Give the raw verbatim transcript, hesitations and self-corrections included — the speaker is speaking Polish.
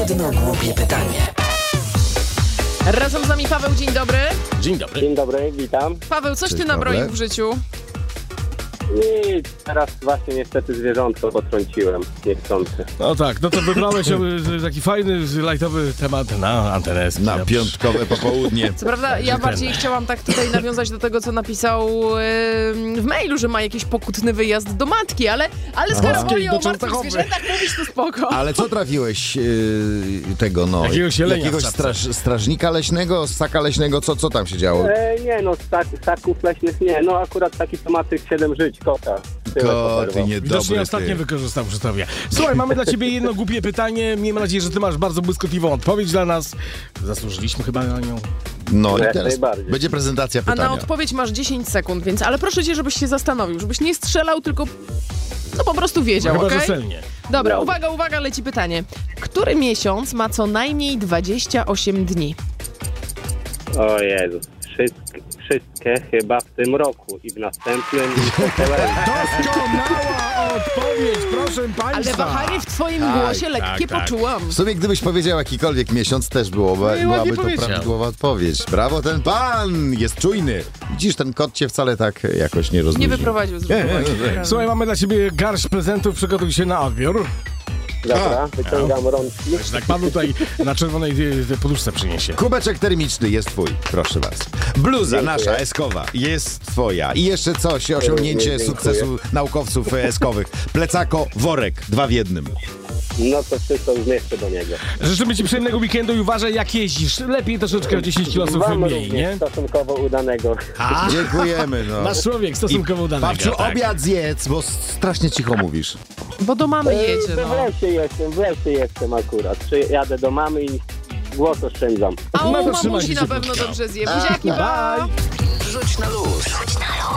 Jedno głupie pytanie. Razem z nami Paweł, dzień dobry. Dzień dobry. Dzień dobry, witam. Paweł, coś Cześć, ty nabroił Pawle. w życiu? I teraz właśnie niestety zwierzątko potrąciłem, niechcący. No tak, no to wybrałeś e, taki fajny, lajtowy temat na antenę. S K. Na piątkowe popołudnie. Co prawda, ja bardziej chciałam tak tutaj nawiązać do tego, co napisał yy, w mailu, że ma jakiś pokutny wyjazd do matki, ale, ale skoro Aha. woli o Do martwych Częstochowy. zwierzętach mówić, to spoko. Ale co trafiłeś yy, tego, no... Jakiegoś jelenia jakiegoś w czapce. straż, strażnika leśnego, ssaka leśnego, co, co tam się działo? E, nie no, stak, ssaków leśnych nie, no akurat taki to ma tych siedem żyć, kota. Tyle Koty poderwał. Widocznie niedobry ostatnio ty. wykorzystał przy tobie. Słuchaj, mamy dla ciebie jedno głupie pytanie. Miejmy nadzieję, że ty masz bardzo błyskotliwą odpowiedź dla nas. Zasłużyliśmy chyba na nią. No i Jak teraz najbardziej. będzie prezentacja A na pytania. odpowiedź masz dziesięć sekund, więc ale proszę cię, żebyś się zastanowił, żebyś nie strzelał, tylko no po prostu wiedział, Chyba, okej? że celnie. Dobra, No. uwaga, uwaga, leci pytanie. Który miesiąc ma co najmniej dwadzieścia osiem dni? O Jezu, wszystkie, wszystkie chyba w tym roku i w następnym i Doskonała odpowiedź, proszę Ale państwa. wahanie w twoim Tak, głosie lekkie tak. poczułam. W sumie gdybyś powiedział jakikolwiek miesiąc, też byłoby, No i ładnie byłaby to powiedział. prawidłowa odpowiedź. Brawo, ten pan jest czujny. Widzisz, ten kot cię wcale tak jakoś nie Nie rozluźnił. wyprowadził z równowagi. Słuchaj, mamy dla ciebie garść prezentów, przygotuj się na odbiór. Dobra, wyciągam rączki. Że tak panu tutaj na czerwonej y, y, poduszce przyniesie. Kubeczek termiczny jest twój, proszę was. Bluza Dziękuję. nasza, eskowa, jest twoja. I jeszcze coś, osiągnięcie Dziękuję. sukcesu naukowców eskowych. Plecako, worek, dwa w jednym. No to wszystko zmieszczę do niego. Życzymy ci przyjemnego weekendu i uważaj jak jeździsz. Lepiej troszeczkę o dziesięć kilosów Wam mniej, również nie? stosunkowo udanego. A, Dziękujemy, no. nasz człowiek stosunkowo udanego. Babciu, tak. obiad zjedz, bo strasznie cicho mówisz. Bo do mamy jedzie, W no. lesie jestem, w lesie jestem akurat. Jadę do mamy i głos oszczędzam. A No u to trzymaj mamusi się na pewno ciepłutko. dobrze zje. Buziaki, pa! Rzuć na luz. Rzuć na luz.